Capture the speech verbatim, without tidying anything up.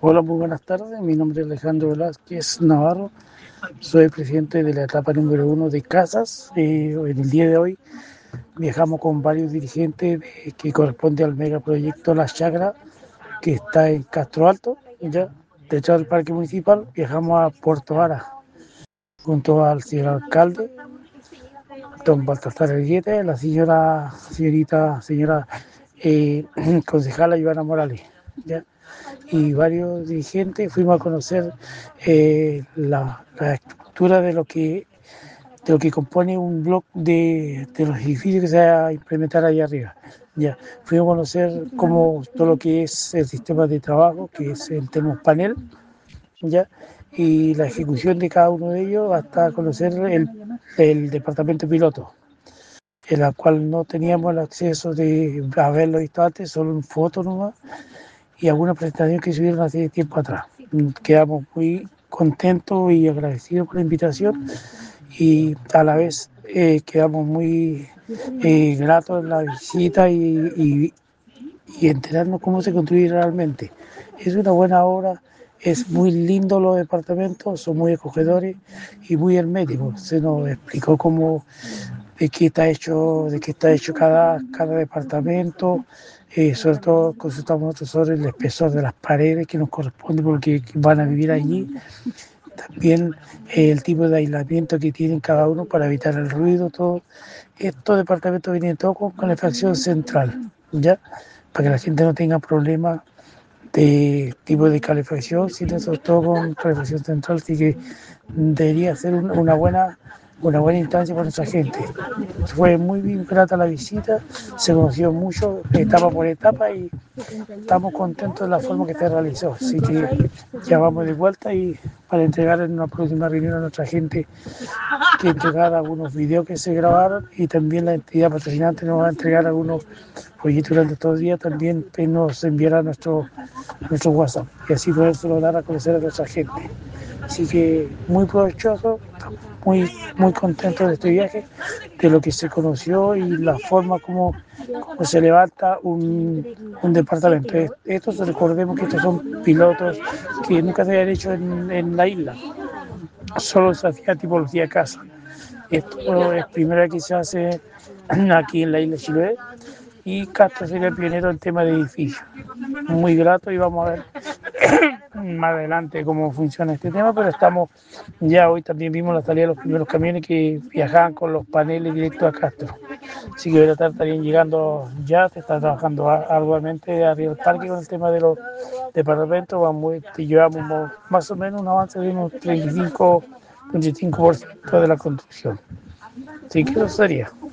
Hola, muy buenas tardes. Mi nombre es Alejandro Velázquez Navarro. Soy presidente de la etapa número uno de Casas. Eh, en el día de hoy viajamos con varios dirigentes de- que corresponde al megaproyecto La Chagra, que está en Castro Alto, ya detrás del parque municipal. Viajamos a Puerto Vara junto al señor alcalde, don Baltasar Arguete, la señora, señorita, señora eh, concejala Ivana Morales. ¿Ya? Y varios dirigentes fuimos a conocer eh, la, la estructura de lo que de lo que compone un bloque de, de los edificios que se va a implementar ahí arriba. Ya, fuimos a conocer cómo todo lo que es el sistema de trabajo, que es el tenemos panel, ya, y la ejecución de cada uno de ellos hasta conocer el, el departamento piloto, en la cual no teníamos el acceso de haberlo visto antes, solo en fotos nomás, y alguna presentación que subieron hace tiempo atrás. Quedamos muy contentos y agradecidos por la invitación y a la vez eh, quedamos muy eh, gratos en la visita y, y, y enterarnos cómo se construye realmente. Es una buena obra, es muy lindo los departamentos, son muy acogedores y muy herméticos. Se nos explicó cómo de qué está hecho, de qué está hecho cada, cada departamento. Eh, sobre todo consultamos nosotros sobre el espesor de las paredes que nos corresponde porque van a vivir allí. También eh, el tipo de aislamiento que tienen cada uno para evitar el ruido, todo. Estos departamentos vienen todos con calefacción central, ¿ya? Para que la gente no tenga problemas de tipo de calefacción, sino sobre todo con calefacción central, así que debería ser una, una buena una buena instancia para nuestra gente. Fue muy bien grata la visita, se conoció mucho etapa por etapa y estamos contentos de la forma que se realizó. Así que ya vamos de vuelta y para entregar en una próxima reunión a nuestra gente que entregar algunos videos que se grabaron y también la entidad patrocinante nos va a entregar algunos proyectos durante todo el día, también pues, nos enviará nuestro, nuestro WhatsApp y así podérselo dar a conocer a nuestra gente. Así que muy provechoso, muy, muy contento de este viaje, de lo que se conoció y la forma como, como se levanta un, un departamento. Estos, recordemos que estos son pilotos que nunca se habían hecho en, en la isla, solo se hacía tipología casa. Esto es primera vez que se hace aquí en la isla de Chiloé y Castro sería el pionero en tema de edificios. Muy grato y vamos a ver más adelante cómo funciona este tema, pero estamos ya hoy también vimos la salida de los primeros camiones que viajaban con los paneles directos a Castro. Así que hoy la tarde estarían llegando ya, se está trabajando arduamente arriba del parque con el tema de los departamentos, vamos, llevamos más o menos un avance de unos treinta y cinco, veinticinco por ciento de la construcción. Así que eso sería.